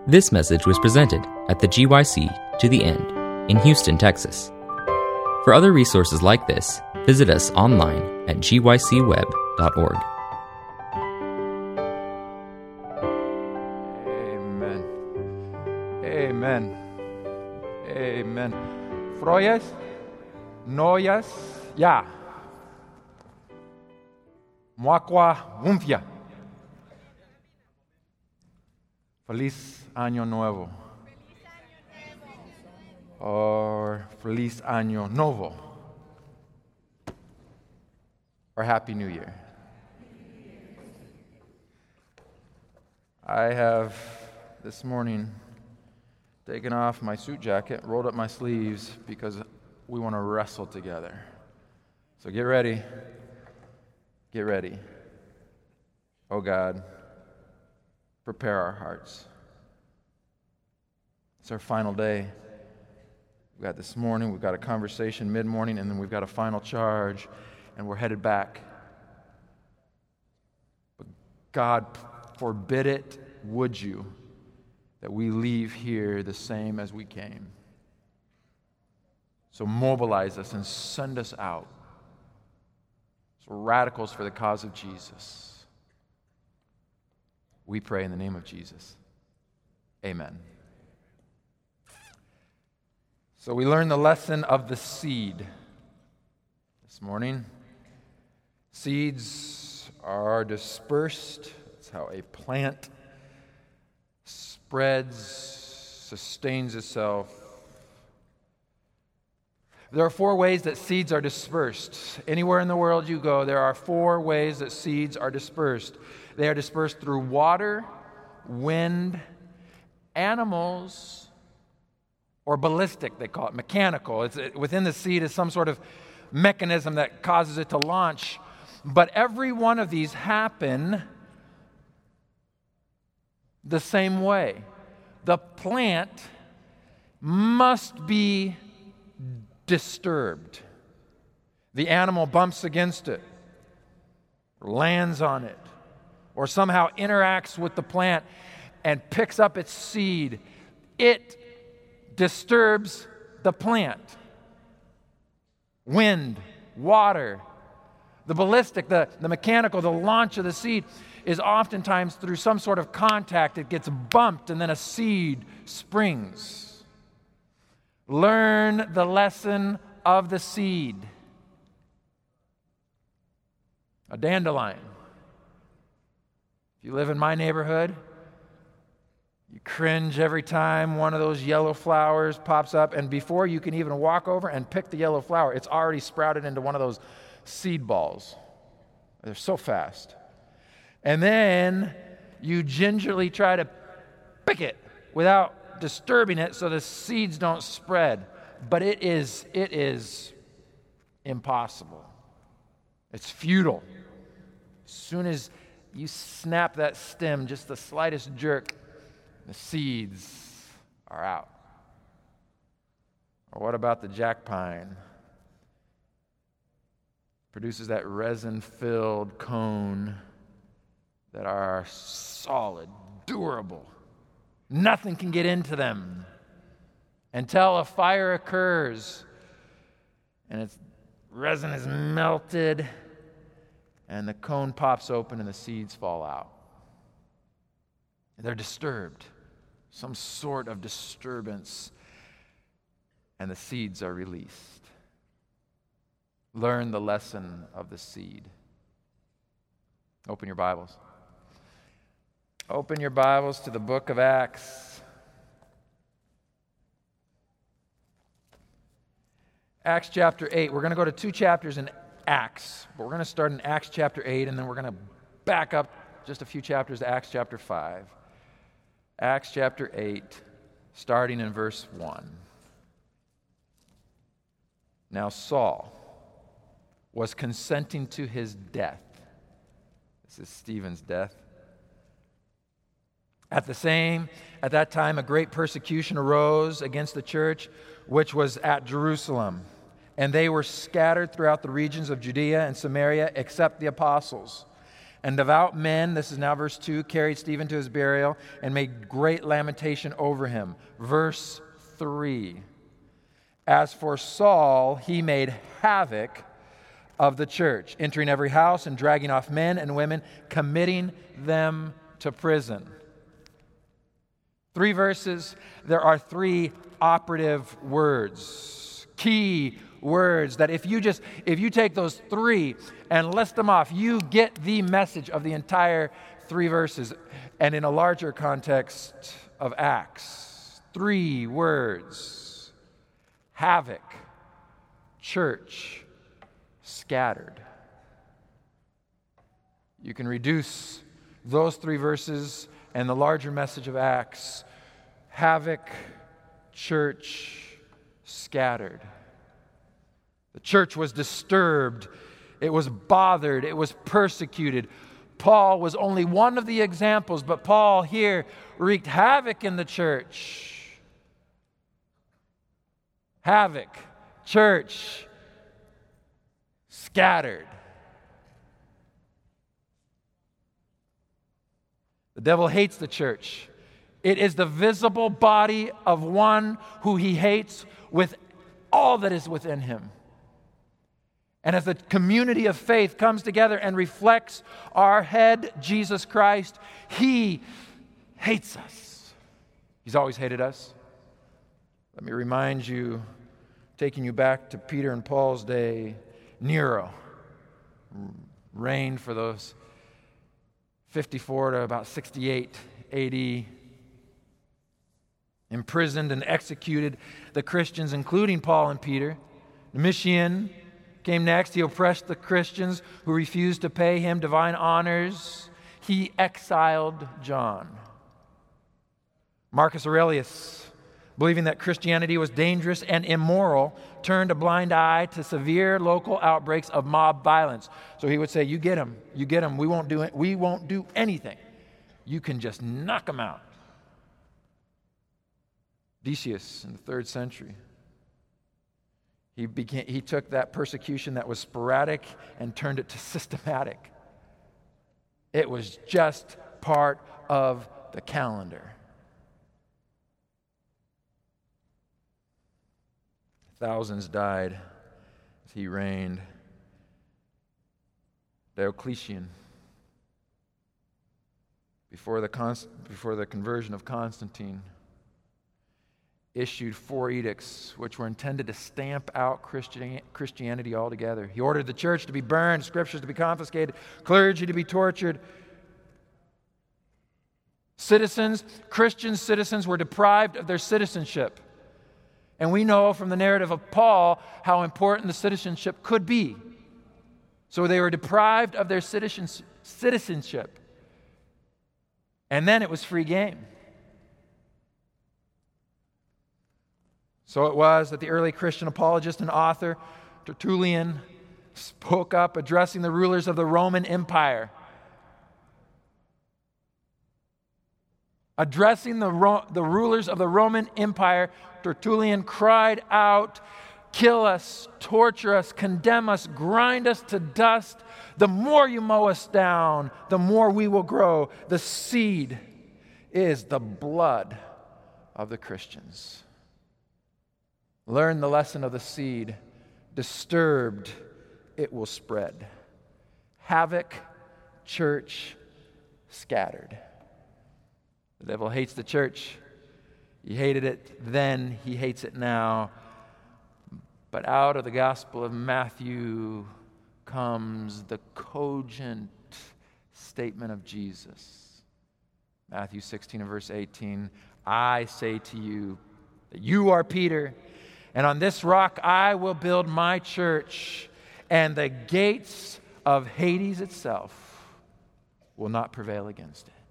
This message was presented at the GYC To The End in Houston, Texas. For other resources like this, visit us online at gycweb.org. Amen. Amen. Amen. Froyes, noyas, ya. Muakwa wumpia. Feliz Año Nuevo. Or Feliz Año Novo. Or Happy New Year. I have this morning taken off my suit jacket, rolled up my sleeves because we want to wrestle together. So get ready. Get ready. Oh God, prepare our hearts. It's our final day. We've got this morning, we've got a conversation mid-morning, and then we've got a final charge, and we're headed back. But God, forbid it, would you, that we leave here the same as we came. So mobilize us and send us out. So radicals for the cause of Jesus. We pray in the name of Jesus. Amen. So we learned the lesson of the seed this morning. Seeds are dispersed. That's how a plant spreads, sustains itself. There are 4 ways that seeds are dispersed. Anywhere in the world you go, there are 4 ways that seeds are dispersed. They are dispersed through water, wind, animals, or ballistic, they call it, mechanical. Within the seed is some sort of mechanism that causes it to launch. But every one of these happen the same way. The plant must be disturbed. The animal bumps against it, lands on it, or somehow interacts with the plant and picks up its seed. It disturbs the plant. Wind, water, the ballistic, the mechanical, the launch of the seed is oftentimes through some sort of contact. It gets bumped and then a seed springs. Learn the lesson of the seed. A dandelion. If you live in my neighborhood, you cringe every time one of those yellow flowers pops up, and before you can even walk over and pick the yellow flower, it's already sprouted into one of those seed balls. They're so fast. And then you gingerly try to pick it without disturbing it so the seeds don't spread. But it is impossible. It's futile. As soon as you snap that stem, just the slightest jerk, the seeds are out. Or what about the jack pine? Produces that resin-filled cone that are solid, durable. Nothing can get into them until a fire occurs and its resin is melted and the cone pops open and the seeds fall out. They're disturbed. Some sort of disturbance, and the seeds are released. Learn the lesson of the seed. Open your Bibles. Open your Bibles to the book of Acts. Acts chapter 8. We're going to go to 2 chapters in Acts, but we're going to start in Acts chapter 8, and then we're going to back up just a few chapters to Acts chapter 5. Acts chapter 8, starting in verse 1. Now Saul was consenting to his death. This is Stephen's death. At that time, a great persecution arose against the church, which was at Jerusalem. And they were scattered throughout the regions of Judea and Samaria, except the apostles. And devout men, this is now verse 2, carried Stephen to his burial and made great lamentation over him. Verse 3, as for Saul, he made havoc of the church, entering every house and dragging off men and women, committing them to prison. 3 verses, there are 3 operative words, key words that if you take those 3 and list them off, you get the message of the entire 3 verses. And in a larger context of Acts, 3 words: havoc, church, scattered. You can reduce those 3 verses and the larger message of Acts: havoc, church, scattered. The church was disturbed, it was bothered, it was persecuted. Paul was only one of the examples, but Paul here wreaked havoc in the church. Havoc, church, scattered. The devil hates the church. It is the visible body of one who he hates with all that is within him. And as the community of faith comes together and reflects our head, Jesus Christ, he hates us. He's always hated us. Let me remind you, taking you back to Peter and Paul's day, Nero reigned for those 54 to about 68 AD, imprisoned and executed the Christians, including Paul and Peter. Domitian came next. He oppressed the Christians who refused to pay him divine honors. He exiled John. Marcus Aurelius, believing that Christianity was dangerous and immoral, turned a blind eye to severe local outbreaks of mob violence. So he would say, you get them, we won't do anything. You can just knock them out. Decius in the 3rd century. He took that persecution that was sporadic and turned it to systematic. It was just part of the calendar. Thousands died as he reigned. Diocletian, before the conversion of Constantine, issued 4 edicts which were intended to stamp out Christianity altogether. He ordered the church to be burned, scriptures to be confiscated, clergy to be tortured. Christian citizens were deprived of their citizenship. And we know from the narrative of Paul how important the citizenship could be. So they were deprived of their citizenship. And then it was free game. So it was that the early Christian apologist and author, Tertullian, spoke up addressing the rulers of the Roman Empire. Addressing the rulers of the Roman Empire, Tertullian cried out, "Kill us, torture us, condemn us, grind us to dust. The more you mow us down, the more we will grow. The seed is the blood of the Christians." Learn the lesson of the seed. Disturbed, it will spread. Havoc, church, scattered. The devil hates the church. He hated it then, he hates it now. But out of the Gospel of Matthew comes the cogent statement of Jesus. Matthew 16 and verse 18, "I say to you that you are Peter, and on this rock I will build my church, and the gates of Hades itself will not prevail against it."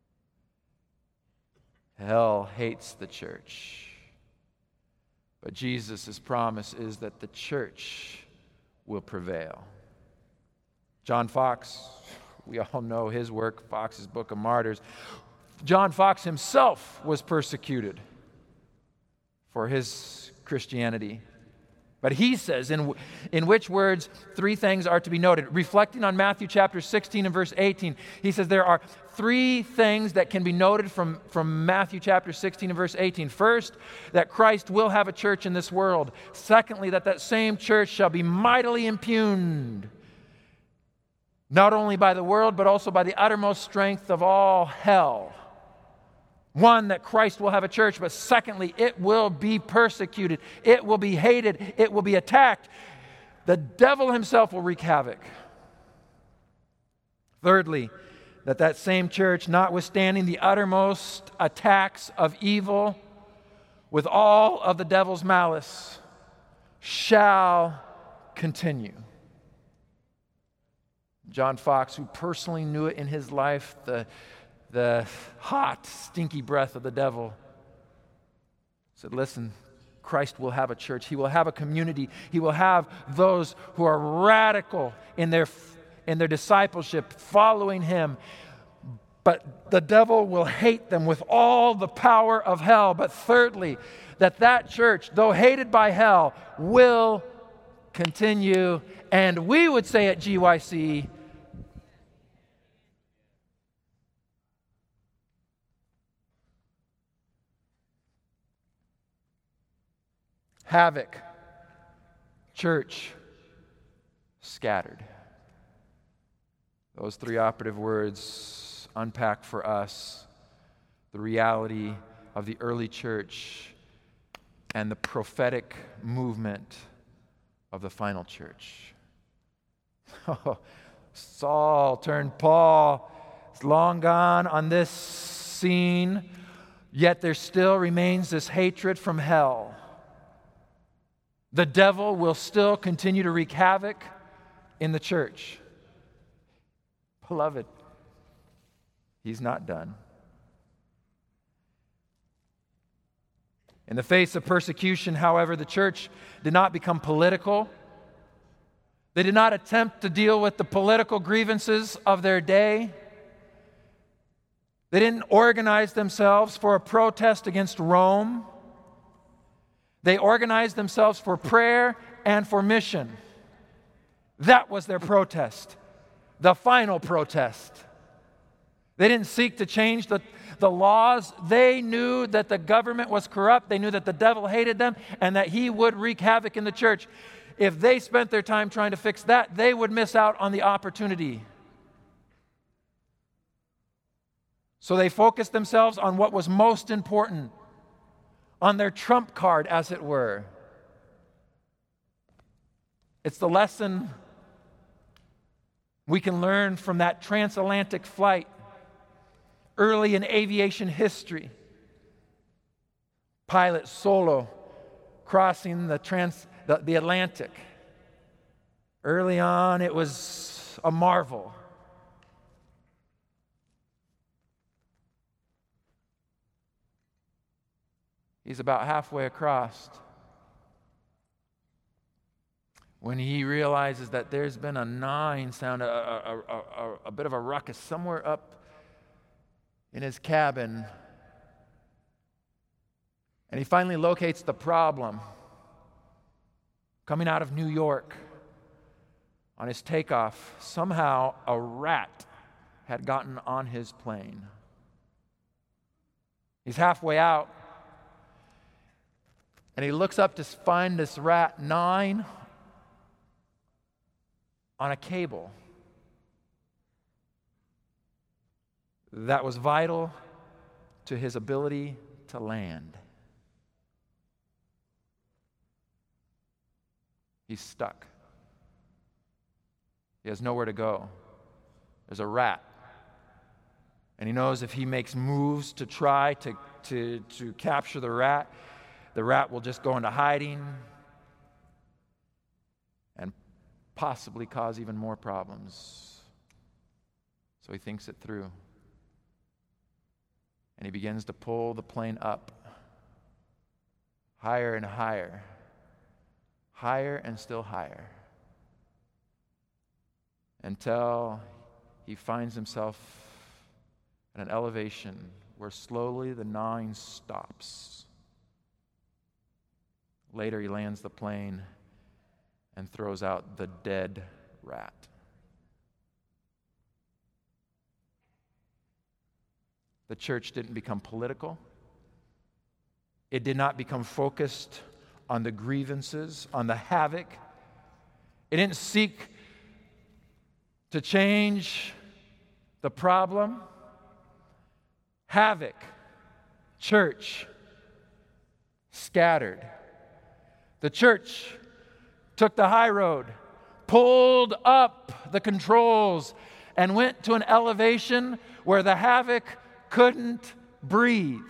Hell hates the church. But Jesus' promise is that the church will prevail. John Foxe, we all know his work, Foxe's Book of Martyrs. John Foxe himself was persecuted for his Christianity. But he says, in which words three things are to be noted. Reflecting on Matthew chapter 16 and verse 18, he says there are three things that can be noted from Matthew chapter 16 and verse 18. First, that Christ will have a church in this world. Secondly, that same church shall be mightily impugned, not only by the world, but also by the uttermost strength of all hell. One, that Christ will have a church, but secondly, it will be persecuted. It will be hated. It will be attacked. The devil himself will wreak havoc. Thirdly, that same church, notwithstanding the uttermost attacks of evil with all of the devil's malice, shall continue. John Fox, who personally knew it in his life, the hot, stinky breath of the devil, said, listen, Christ will have a church. He will have a community. He will have those who are radical in their discipleship, following him. But the devil will hate them with all the power of hell. But thirdly, that church, though hated by hell, will continue. And we would say at GYC, havoc, church, scattered. Those three operative words unpack for us the reality of the early church and the prophetic movement of the final church. Saul turned Paul. It's long gone on this scene, yet there still remains this hatred from hell. The devil will still continue to wreak havoc in the church. Beloved, he's not done. In the face of persecution, however, the church did not become political. They did not attempt to deal with the political grievances of their day. They didn't organize themselves for a protest against Rome. They organized themselves for prayer and for mission. That was their protest, the final protest. They didn't seek to change the laws. They knew that the government was corrupt. They knew that the devil hated them and that he would wreak havoc in the church. If they spent their time trying to fix that, they would miss out on the opportunity. So they focused themselves on what was most important, on their trump card, as it were. It's the lesson we can learn from that transatlantic flight early in aviation history. Pilot Solo crossing the Atlantic. Early on, it was a marvel. He's about halfway across when he realizes that there's been a gnawing sound, a bit of a ruckus somewhere up in his cabin. And he finally locates the problem. Coming out of New York on his takeoff, somehow a rat had gotten on his plane. He's halfway out, and he looks up to find this rat gnawing on a cable that was vital to his ability to land. He's stuck. He has nowhere to go. There's a rat. And he knows if he makes moves to try to capture the rat will just go into hiding and possibly cause even more problems. So he thinks it through. And he begins to pull the plane up, higher and higher, higher and still higher, until he finds himself at an elevation where slowly the gnawing stops. Later he lands the plane and throws out the dead rat. The church didn't become political. It did not become focused on the grievances, on the havoc. It didn't seek to change the problem. Havoc, church, scattered. The church took the high road, pulled up the controls, and went to an elevation where the havoc couldn't breathe.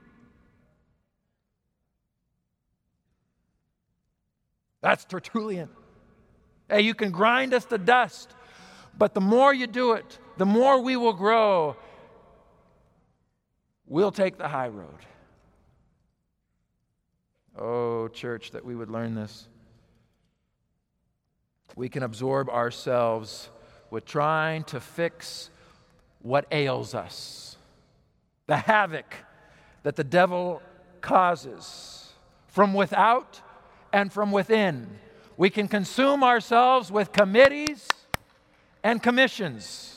That's Tertullian. Hey, you can grind us to dust, but the more you do it, the more we will grow. We'll take the high road. Oh, church, that we would learn this. We can absorb ourselves with trying to fix what ails us, the havoc that the devil causes from without and from within. We can consume ourselves with committees and commissions.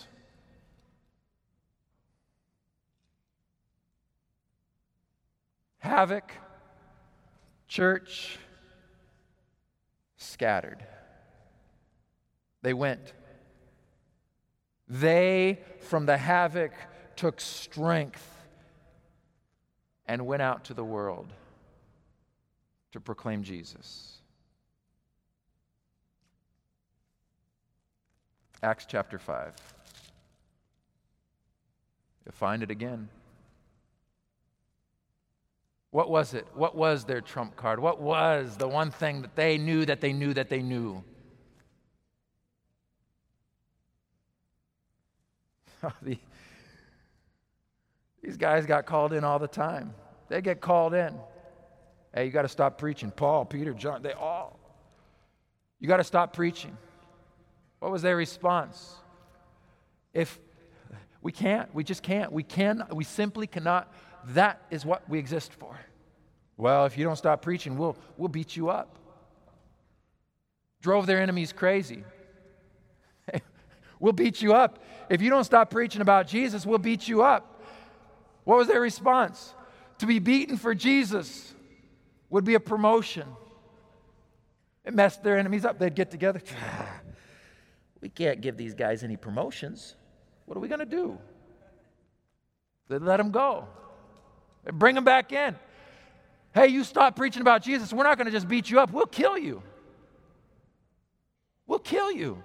Havoc, church, scattered. They went. They, from the havoc, took strength and went out to the world to proclaim Jesus. Acts chapter 5. You'll find it again. What was it? What was their trump card? What was the one thing that they knew that they knew that they knew? These guys got called in all the time. They get called in. Hey, you got to stop preaching. Paul, Peter, John, they all. You got to stop preaching. What was their response? If we can't, we just can't. We simply cannot. That is what we exist for. Well, if you don't stop preaching, we'll beat you up. Drove their enemies crazy. We'll beat you up. If you don't stop preaching about Jesus, we'll beat you up. What was their response? To be beaten for Jesus would be a promotion. It messed their enemies up. They'd get together. We can't give these guys any promotions. What are we going to do? They'd let them go. They'd bring them back in. Hey, you stop preaching about Jesus. We're not going to just beat you up. We'll kill you. We'll kill you.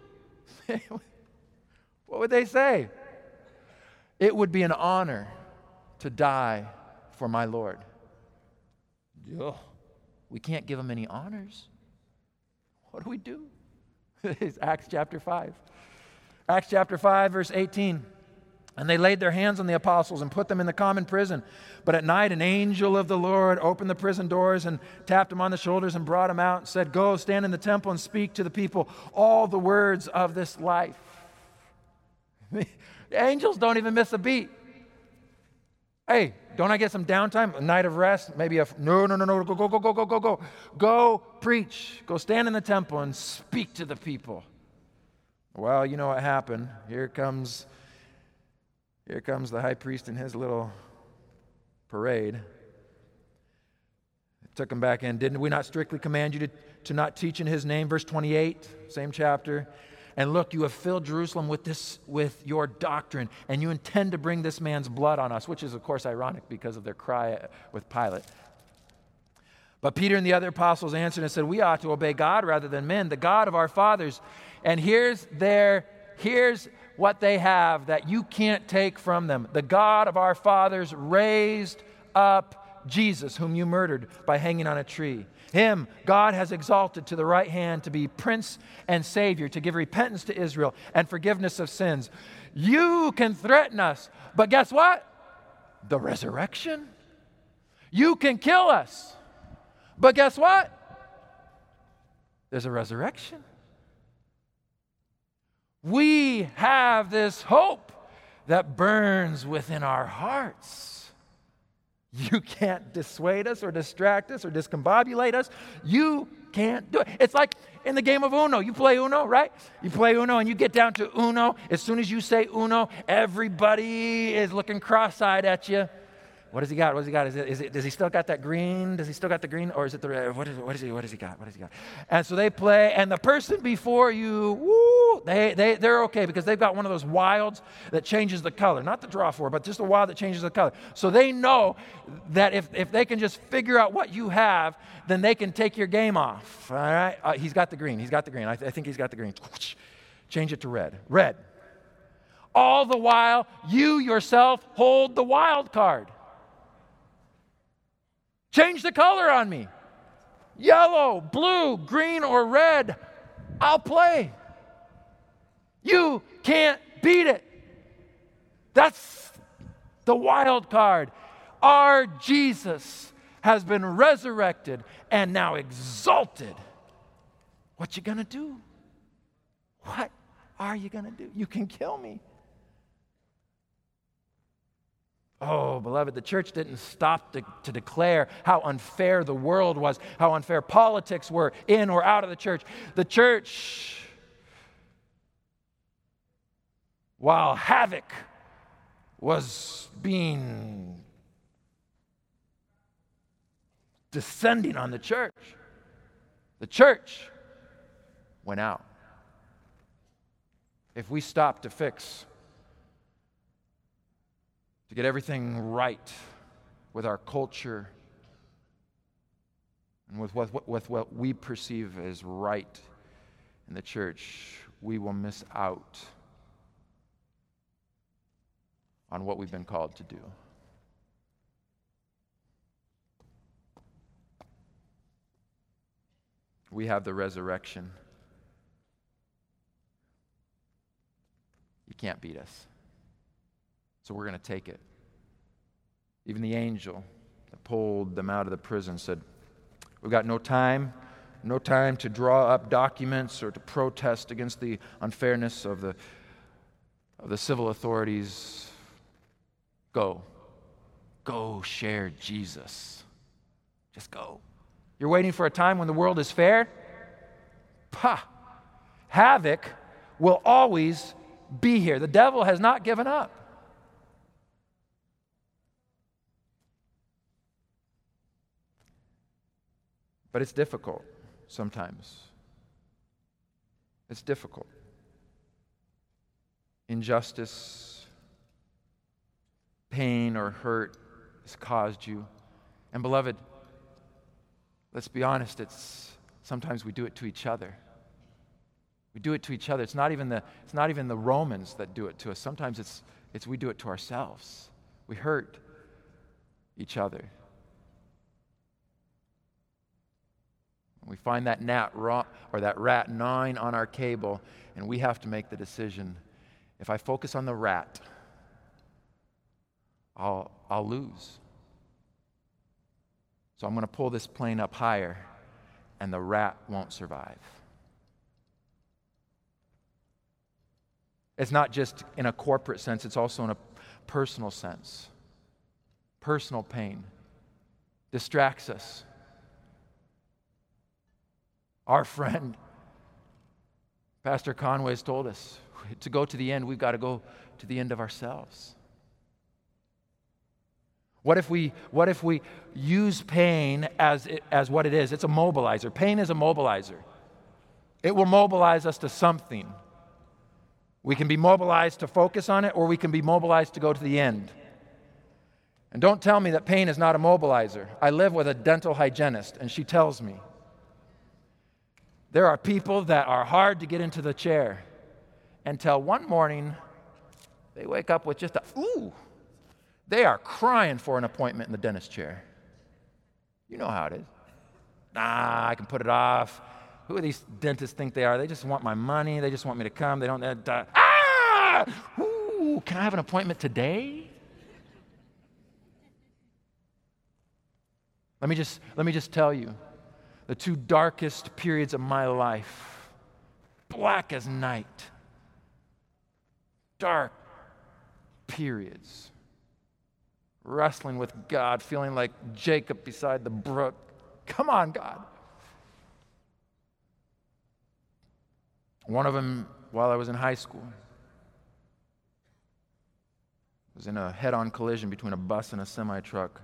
What would they say? It would be an honor to die for my Lord. Ugh. We can't give them any honors. What do we do? It's Acts chapter 5. Acts chapter 5, verse 18. And they laid their hands on the apostles and put them in the common prison. But at night an angel of the Lord opened the prison doors and tapped them on the shoulders and brought them out and said, "Go, stand in the temple and speak to the people all the words of this life." The angels don't even miss a beat. Hey, don't I get some downtime? A night of rest? Maybe no. Go. Go preach. Go stand in the temple and speak to the people. Well, you know what happened. Here comes the high priest in his little parade. Took him back in. Didn't we not strictly command you to not teach in his name? Verse 28, same chapter. And look, you have filled Jerusalem with your doctrine, and you intend to bring this man's blood on us, which is, of course, ironic because of their cry with Pilate. But Peter and the other apostles answered and said, "We ought to obey God rather than men, the God of our fathers." And here's what they have that you can't take from them. The God of our fathers raised up Jesus, whom you murdered by hanging on a tree. Him, God has exalted to the right hand to be Prince and Savior, to give repentance to Israel and forgiveness of sins. You can threaten us, but guess what? The resurrection. You can kill us, but guess what? There's a resurrection. We have this hope that burns within our hearts. You can't dissuade us or distract us or discombobulate us. You can't do it. It's like in the game of Uno. You play Uno, right? You play Uno and you get down to Uno. As soon as you say Uno, everybody is looking cross-eyed at you. What has he got? What has he got? Does he still got that green? Does he still got the green? Or is it the red? What has he got? What has he got? And so they play, and the person before you, they're okay because they've got one of those wilds that changes the color. Not the draw four, but just a wild that changes the color. So they know that if they can just figure out what you have, then they can take your game off. All right? He's got the green. I think he's got the green. Change it to red. Red. All the while, you yourself hold the wild card. Change the color on me. Yellow, blue, green, or red. I'll play. You can't beat it. That's the wild card. Our Jesus has been resurrected and now exalted. What you gonna do? What are you gonna do? You can kill me. Oh, beloved, the church didn't stop to declare how unfair the world was, how unfair politics were in or out of the church. The church, while havoc was being descending on the church went out. If we stop to fix, to get everything right with our culture and with what we perceive as right in the church, we will miss out on what we've been called to do. We have the resurrection. You can't beat us. So we're going to take it. Even the angel that pulled them out of the prison said, we've got no time to draw up documents or to protest against the unfairness of the civil authorities. Go share Jesus. Just go. You're waiting for a time when the world is fair? Havoc will always be here. The devil has not given up. But it's difficult sometimes. It's difficult. Injustice, pain, or hurt has caused you. And beloved, let's be honest, sometimes we do it to each other. We do it to each other. It's not even the Romans that do it to us. Sometimes it's we do it to ourselves. We hurt each other. We find that that rat gnawing on our cable, and we have to make the decision. If I focus on the rat, I'll lose. So I'm going to pull this plane up higher, and the rat won't survive. It's not just in a corporate sense, it's also in a personal sense. Personal pain distracts us. Our friend, Pastor Conway, has told us to go to the end, we've got to go to the end of ourselves. What if we use pain as what it is? It's a mobilizer. Pain is a mobilizer. It will mobilize us to something. We can be mobilized to focus on it, or we can be mobilized to go to the end. And don't tell me that pain is not a mobilizer. I live with a dental hygienist, and she tells me there are people that are hard to get into the chair until one morning they wake up with just they are crying for an appointment in the dentist chair. You know how it is. I can put it off. Who do these dentists think they are? They just want my money. They just want me to come. They don't. Can I have an appointment today? Let me just tell you, the two darkest periods of my life, black as night, dark periods, wrestling with God, feeling like Jacob beside the brook. Come on, God. One of them, while I was in high school, was in a head-on collision between a bus and a semi-truck,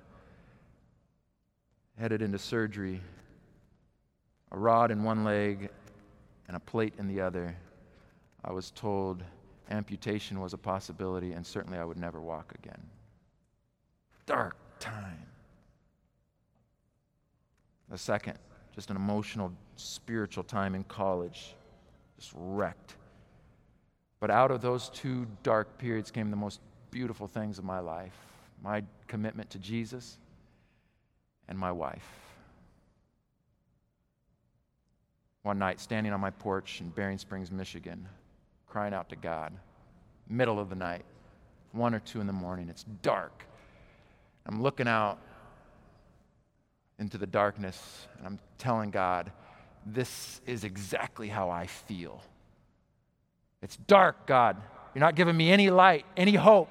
headed into surgery, a rod in one leg and a plate in the other. I was told amputation was a possibility, and certainly I would never walk again. Dark time. The second, just an emotional, spiritual time in college, just wrecked. But out of those two dark periods came the most beautiful things of my life, my commitment to Jesus and my wife. One night, standing on my porch in Bering Springs, Michigan, crying out to God, middle of the night, 1 or 2 in the morning, it's dark. I'm looking out into the darkness, and I'm telling God, this is exactly how I feel. It's dark, God. You're not giving me any light, any hope.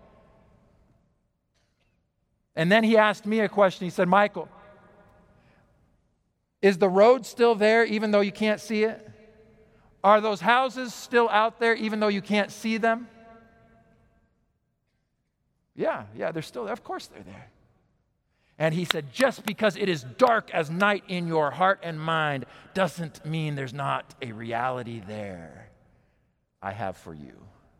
And then he asked me a question. He said, Michael, is the road still there even though you can't see it? Are those houses still out there even though you can't see them? Yeah, they're still there. Of course they're there. And he said, just because it is dark as night in your heart and mind doesn't mean there's not a reality there I have for you.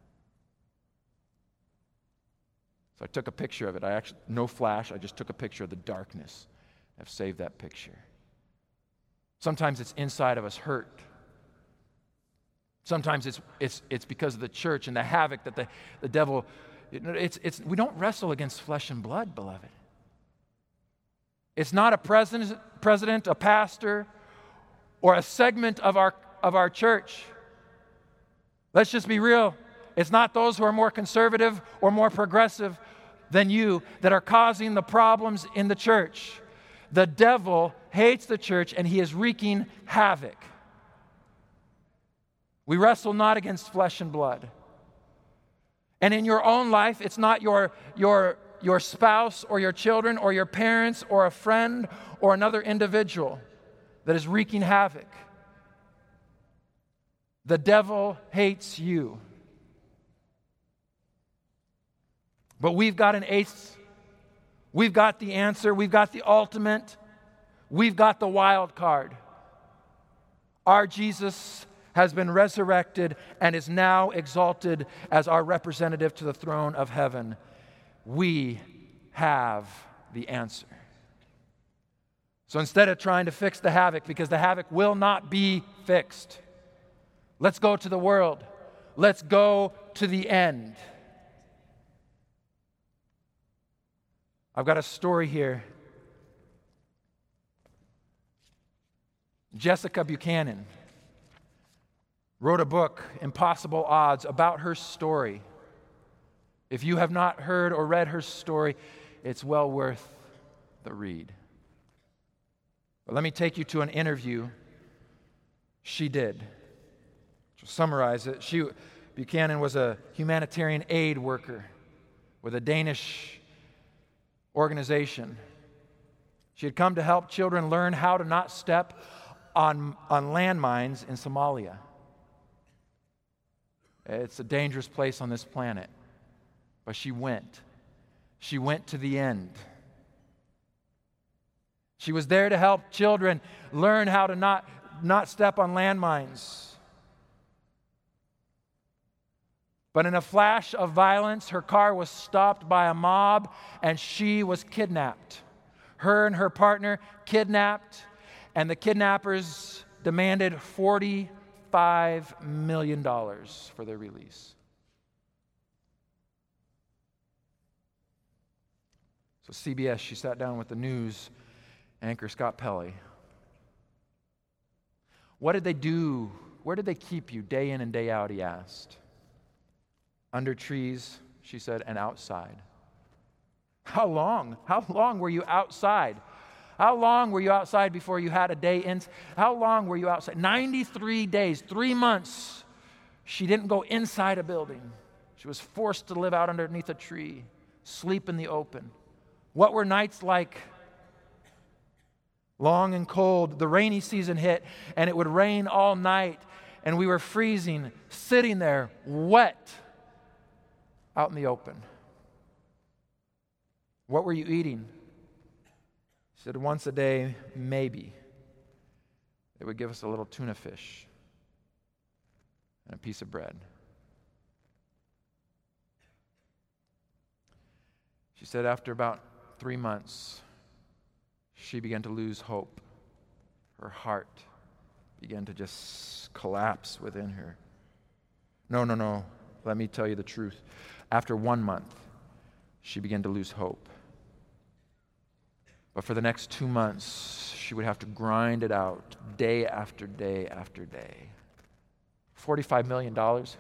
So I took a picture of it. No flash, I just took a picture of the darkness. I've saved that picture. Sometimes it's inside of us hurt. Sometimes it's because of the church and the havoc that the devil, we don't wrestle against flesh and blood, beloved. It's not a president, a pastor, or a segment of our church. Let's just be real. It's not those who are more conservative or more progressive than you that are causing the problems in the church. The devil hates the church, and he is wreaking havoc. We wrestle not against flesh and blood. And in your own life, it's not your spouse or your children or your parents or a friend or another individual that is wreaking havoc. The devil hates you. But we've got an ace. We've got the answer. We've got the ultimate. We've got the wild card. Our Jesus has been resurrected and is now exalted as our representative to the throne of heaven. We have the answer. So instead of trying to fix the havoc, because the havoc will not be fixed, let's go to the world. Let's go to the end. I've got a story here. Jessica Buchanan wrote a book, Impossible Odds, about her story. If you have not heard or read her story, it's well worth the read. But let me take you to an interview she did. To summarize it, Buchanan was a humanitarian aid worker with a Danish organization. She had come to help children learn how to not step on landmines in Somalia. It's a dangerous place on this planet. But she went. She went to the end. She was there to help children learn how to not step on landmines. But in a flash of violence, her car was stopped by a mob and she was kidnapped. Her and her partner kidnapped, and the kidnappers demanded $45 million for their release. So CBS, she sat down with the news anchor Scott Pelley. What did they do? Where did they keep you day in and day out, he asked. Under trees, she said, and outside. How long? How long were you outside? How long were you outside before you had a day in? How long were you outside? 93 days, 3 months. She didn't go inside a building. She was forced to live out underneath a tree, sleep in the open. What were nights like? Long and cold. The rainy season hit, and it would rain all night. and we were freezing, sitting there, wet, out in the open. What were you eating? She said, once a day, maybe. They would give us a little tuna fish and a piece of bread. She said after about 3 months, she began to lose hope. Her heart began to just collapse within her. No. Let me tell you the truth. After 1 month, she began to lose hope. But for the next 2 months, she would have to grind it out day after day after day. $45 million?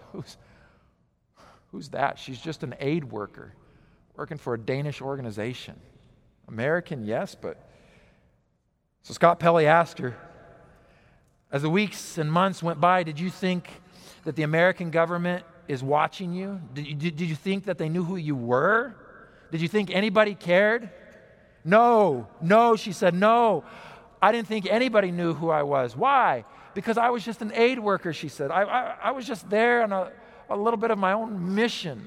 Who's that? She's just an aid worker working for a Danish organization. American, yes, but... So Scott Pelley asked her, as the weeks and months went by, did you think that the American government is watching you? Did you think that they knew who you were? Did you think anybody cared? No, she said, no. I didn't think anybody knew who I was. Why? Because I was just an aid worker, she said. I was just there on a little bit of my own mission.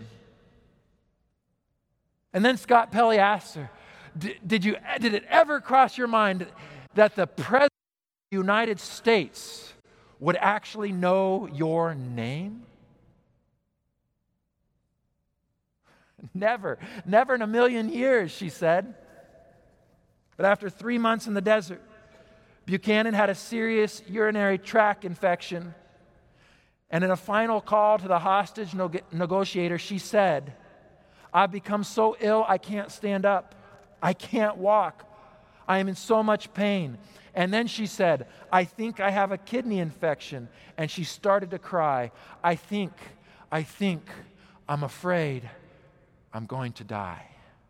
And then Scott Pelley asked her, did it ever cross your mind that the President of the United States would actually know your name? Never in a million years, she said. But after 3 months in the desert, Buchanan had a serious urinary tract infection. And in a final call to the hostage negotiator, she said, I've become so ill I can't stand up. I can't walk. I am in so much pain. And then she said, I think I have a kidney infection. And she started to cry. I think, I'm afraid I'm going to die.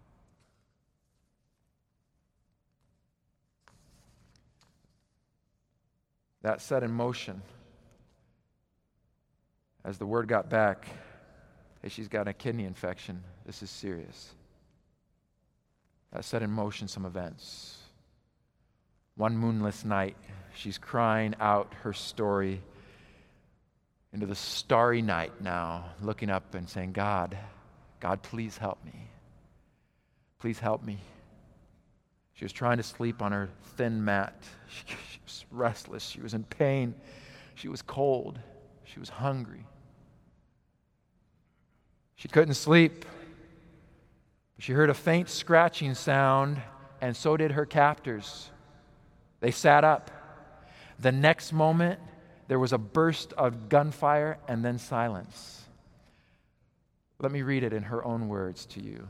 That set in motion, as the word got back, hey, she's got a kidney infection. This is serious. That set in motion some events. One moonless night, she's crying out her story into the starry night now, looking up and saying, God, please help me. Please help me. She was trying to sleep on her thin mat. She was restless. She was in pain. She was cold. She was hungry. She couldn't sleep. She heard a faint scratching sound, and so did her captors. They sat up. The next moment, there was a burst of gunfire and then silence. Let me read it in her own words to you.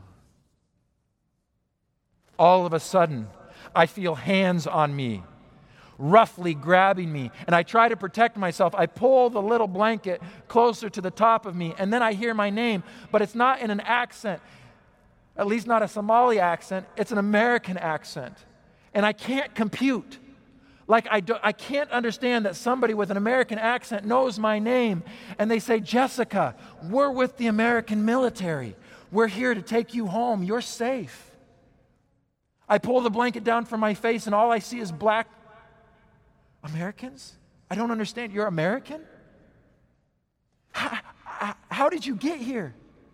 All of a sudden, I feel hands on me, roughly grabbing me, and I try to protect myself. I pull the little blanket closer to the top of me, and then I hear my name, but it's not in an accent, at least not a Somali accent. It's an American accent, and I can't compute. I can't understand that somebody with an American accent knows my name, and they say, Jessica, we're with the American military. We're here to take you home. You're safe. I pull the blanket down from my face, and all I see is black Americans? I don't understand. You're American? How did you get here?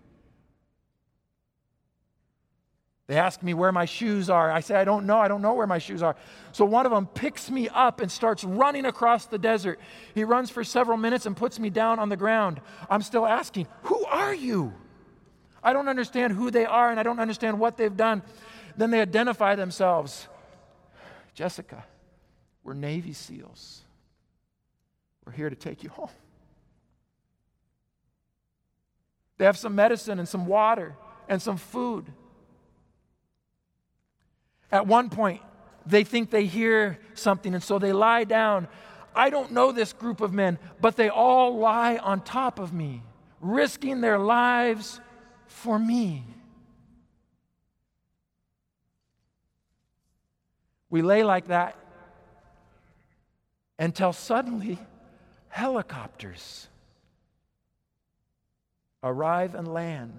They ask me where my shoes are. I say, I don't know where my shoes are. So one of them picks me up and starts running across the desert. He runs for several minutes and puts me down on the ground. I'm still asking, who are you? I don't understand who they are, and I don't understand what they've done. Then they identify themselves. Jessica, we're Navy SEALs. We're here to take you home. They have some medicine and some water and some food. At one point, they think they hear something, and so they lie down. I don't know this group of men, but they all lie on top of me, risking their lives for me. We lay like that until suddenly helicopters arrive and land.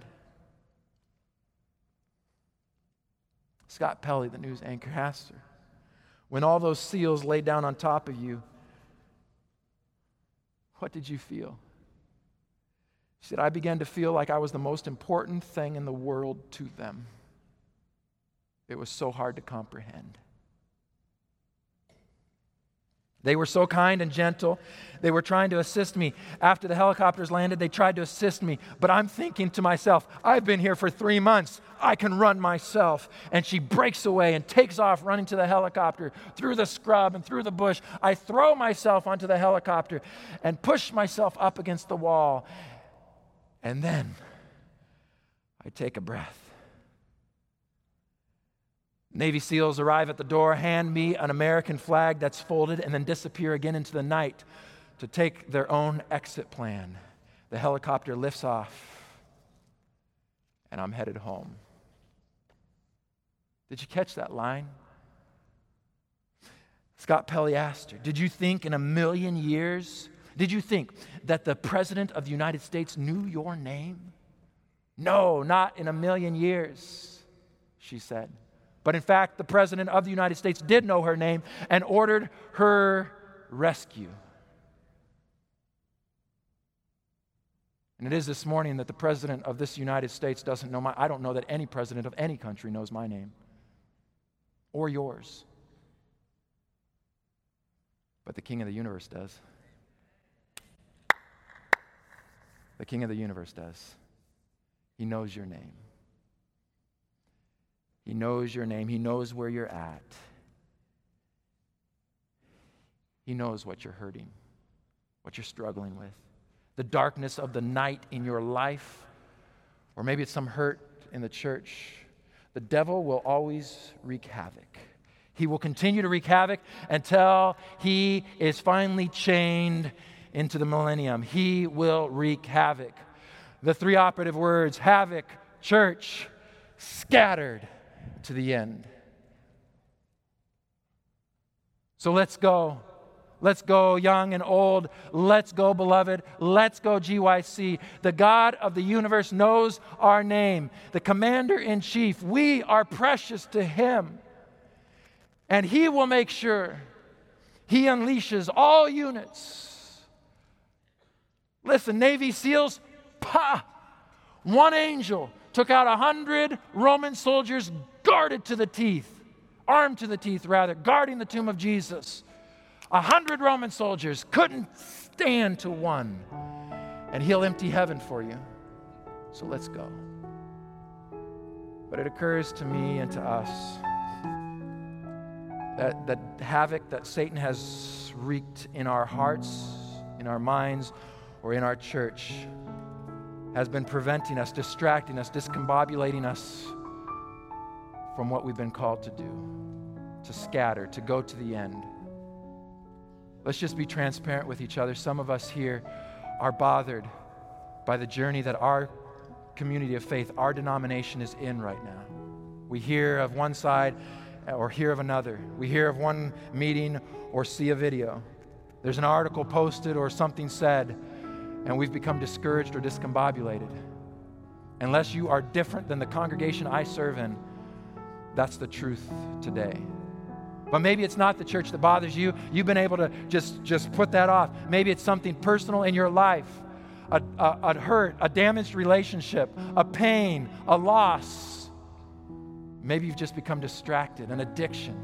Scott Pelley, the news anchor, asked her, when all those SEALs lay down on top of you, What did you feel? She said, I began to feel like I was the most important thing in the world to them. It was so hard to comprehend. They were so kind and gentle. They were trying to assist me. After the helicopters landed, they tried to assist me. But I'm thinking to myself, I've been here for 3 months. I can run myself. And she breaks away and takes off running to the helicopter, through the scrub and through the bush. I throw myself onto the helicopter and push myself up against the wall. And then I take a breath. Navy SEALs arrive at the door, hand me an American flag that's folded, and then disappear again into the night to take their own exit plan. The helicopter lifts off, and I'm headed home. Did you catch that line? Scott Pelley asked her, did you think in a million years, did you think that the President of the United States knew your name? No, not in a million years, she said. But in fact, the President of the United States did know her name and ordered her rescue. And it is this morning that the President of this United States doesn't know I don't know that any president of any country knows my name or yours. But the King of the universe does. The King of the universe does. He knows your name. He knows your name. He knows where you're at. He knows what you're hurting, what you're struggling with, the darkness of the night in your life, or maybe it's some hurt in the church. The devil will always wreak havoc. He will continue to wreak havoc until he is finally chained into the millennium. He will wreak havoc. The three operative words, havoc, church, scattered, to the end. So let's go. Let's go, young and old. Let's go, beloved. Let's go, GYC. The God of the universe knows our name. The commander-in-chief. We are precious to him. And he will make sure he unleashes all units. Listen, Navy SEALs, one angel took out 100 Roman soldiers guarded to the teeth, armed to the teeth rather, guarding the tomb of Jesus. 100 Roman soldiers couldn't stand to one. And he'll empty heaven for you. So let's go. But it occurs to me and to us that the havoc that Satan has wreaked in our hearts, in our minds, or in our church has been preventing us, distracting us, discombobulating us from what we've been called to do, to scatter, to go to the end. Let's just be transparent with each other. Some of us here are bothered by the journey that our community of faith, our denomination is in right now. We hear of one side or hear of another. We hear of one meeting or see a video. There's an article posted or something said, and we've become discouraged or discombobulated. Unless you are different than the congregation I serve in, that's the truth today. But maybe it's not the church that bothers you. You've been able to just put that off. Maybe it's something personal in your life, a hurt, a damaged relationship, a pain, a loss. Maybe you've just become distracted, an addiction.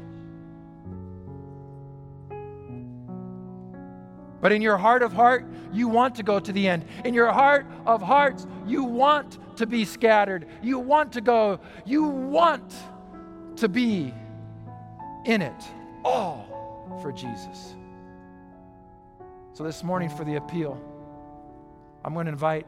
But in your heart of heart, you want to go to the end. In your heart of hearts, you want to be scattered. You want to go. You want to be in it, all for Jesus. So this morning for the appeal, I'm going to invite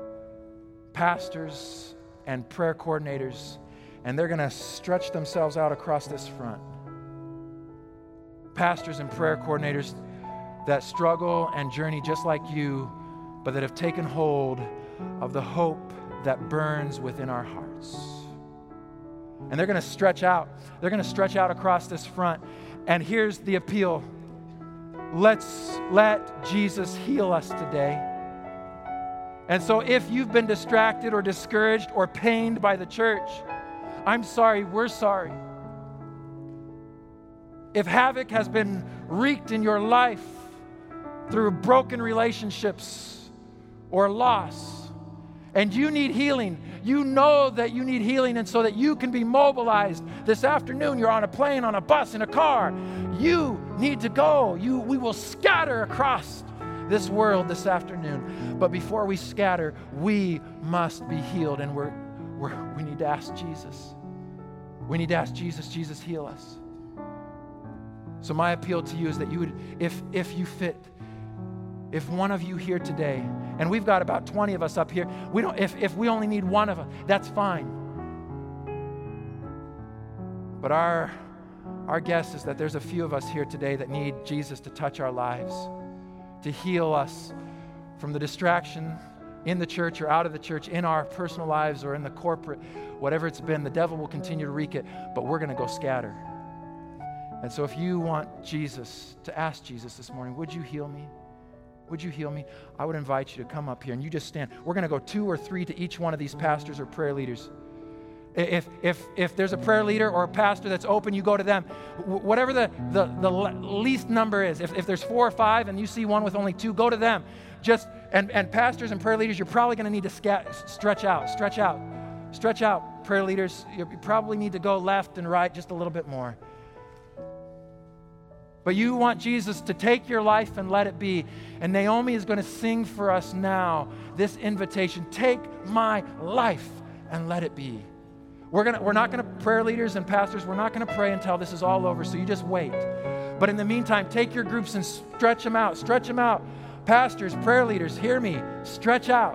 pastors and prayer coordinators, and they're going to stretch themselves out across this front. Pastors and prayer coordinators that struggle and journey just like you, but that have taken hold of the hope that burns within our hearts. And they're going to stretch out. They're going to stretch out across this front. And here's the appeal. Let's let Jesus heal us today. And so if you've been distracted or discouraged or pained by the church, I'm sorry, we're sorry. If havoc has been wreaked in your life, through broken relationships or loss, and you need healing. You know that you need healing, and so that you can be mobilized this afternoon, you're on a plane, on a bus, in a car. You need to go. We will scatter across this world this afternoon. But before we scatter, we must be healed, and we need to ask Jesus. We need to ask Jesus, Jesus, heal us. So my appeal to you is that you would, if you fit, if one of you here today, and we've got about 20 of us up here, if we only need one of us, that's fine. But our guess is that there's a few of us here today that need Jesus to touch our lives, to heal us from the distraction in the church or out of the church, in our personal lives or in the corporate, whatever it's been. The devil will continue to wreak it, but we're going to go scatter. And so if you want Jesus, to ask Jesus this morning, would you heal me? Would you heal me? I would invite you to come up here and you just stand. We're going to go 2 or 3 to each one of these pastors or prayer leaders. If there's a prayer leader or a pastor that's open, you go to them. Whatever the least number is. If there's 4 or 5 and you see one with only 2, go to them. And pastors and prayer leaders, you're probably going to need to stretch out. Prayer leaders, you probably need to go left and right just a little bit more. But you want Jesus to take your life and let it be. And Naomi is going to sing for us now this invitation. Take my life and let it be. We're not going to, prayer leaders and pastors, we're not going to pray until this is all over, so you just wait. But in the meantime, take your groups and stretch them out. Stretch them out. Pastors, prayer leaders, hear me. Stretch out.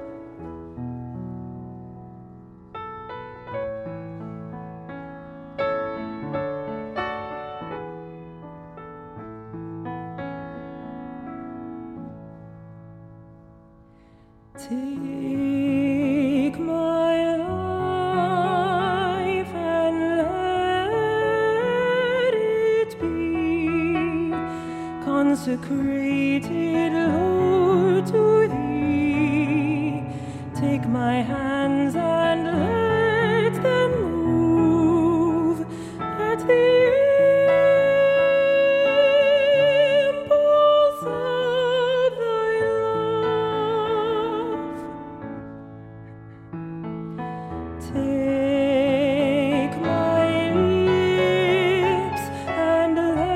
Take my life and let it be consecrated, Lord, to Thee. Take my hands and let them move at the impulse of Thy love. Take my lips and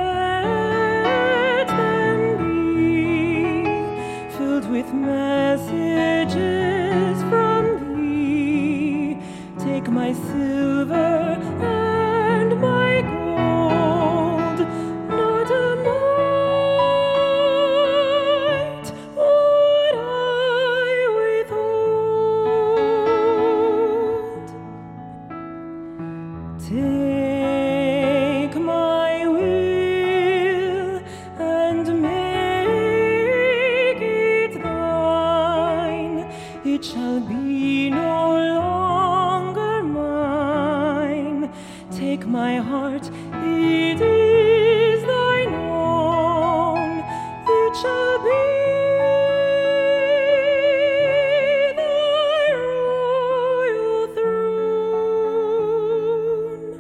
let them be filled with messages from Thee. Take my silver and my gold, not a mite would I withhold. Take my will and make it Thine. It shall be no longer mine. Take my heart, it is Thine own. It shall be Thy royal throne.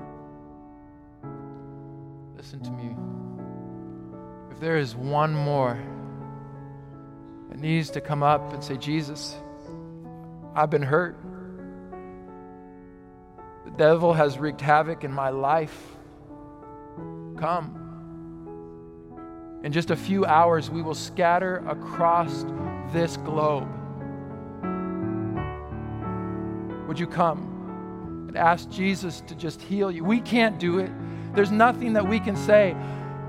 Listen to me. If there is one more that needs to come up and say, Jesus, I've been hurt. The devil has wreaked havoc in my life. Come. In just a few hours, we will scatter across this globe. Would you come and ask Jesus to just heal you? We can't do it. There's nothing that we can say.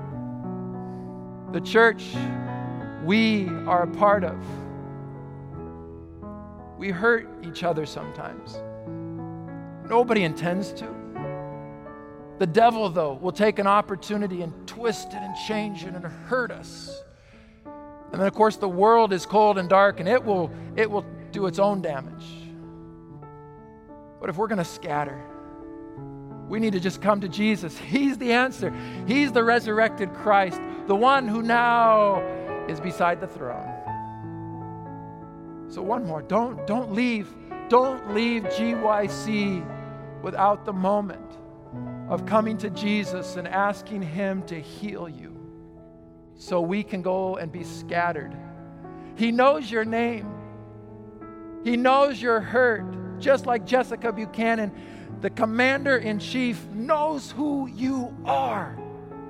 The church we are a part of, we hurt each other sometimes. Nobody intends to. The devil, though, will take an opportunity and twist it and change it and hurt us. And then, of course, the world is cold and dark, and it will do its own damage. But if we're going to scatter, we need to just come to Jesus. He's the answer. He's the resurrected Christ, the one who now is beside the throne. So one more. Don't leave GYC without the moment of coming to Jesus and asking Him to heal you. so we can go and be scattered. He knows your name. He knows your hurt, just like Jessica Buchanan. The commander-in-chief knows who you are.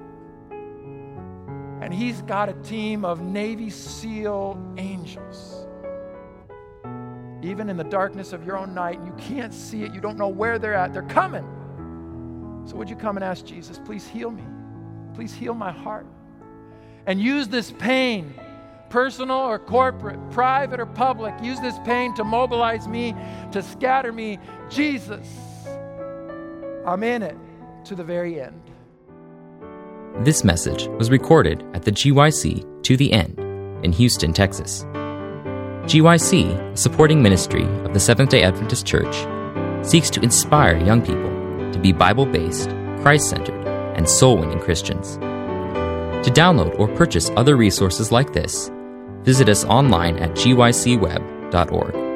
And he's got a team of Navy SEAL angels. Even in the darkness of your own night, and you can't see it, you don't know where they're at, they're coming. So would you come and ask Jesus, please heal me. Please heal my heart. And use this pain, personal or corporate, private or public, use this pain to mobilize me, to scatter me. Jesus, I'm in it to the very end. This message was recorded at the GYC To The End in Houston, Texas. GYC, a supporting ministry of the Seventh-day Adventist Church, seeks to inspire young people to be Bible-based, Christ-centered, and soul-winning Christians. To download or purchase other resources like this, visit us online at gycweb.org.